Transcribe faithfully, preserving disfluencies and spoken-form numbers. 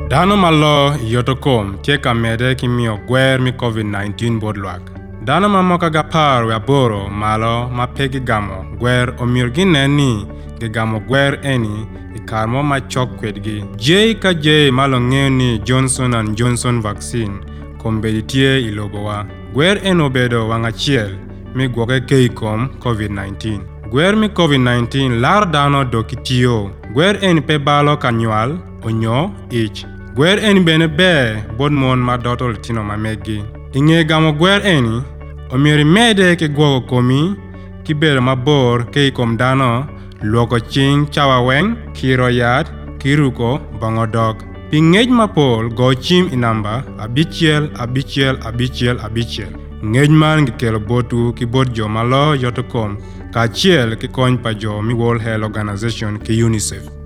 Dano malo yotokom tieka mede kimio gwer mi covid nineteen bodluak. Dano mamoka gapar we aboro malo ma pegi gamo gwer omir gineni gigamo gwer eni ikarmo machok kwedgi. Jay ka jay malo ng'eyo ni Johnson and Johnson vaccine kombeditie ilobowa. Gwer en obedo wang' achiel mi gwoke keikom covid nineteen. Gwer mi covid nineteen lar dano dokitio. Gwer en pe balo kanyual, onyo, ich. Gwer en bene be bod mon ma dotol tino mamegi. Inge gamo gwer eni, omiri mede ke gwogo komi, kibedo mabor keikom dano, luoko ching chawa weng, kiro yad, kiruko, bango dog. Pingej mapol go chim inamba abichiel abichiel abichiel abichiel. Ngej man gikelo botu ki bot jo malo yotokom ka chiel ki kony pa jo mi World Health Organization ki UNICEF.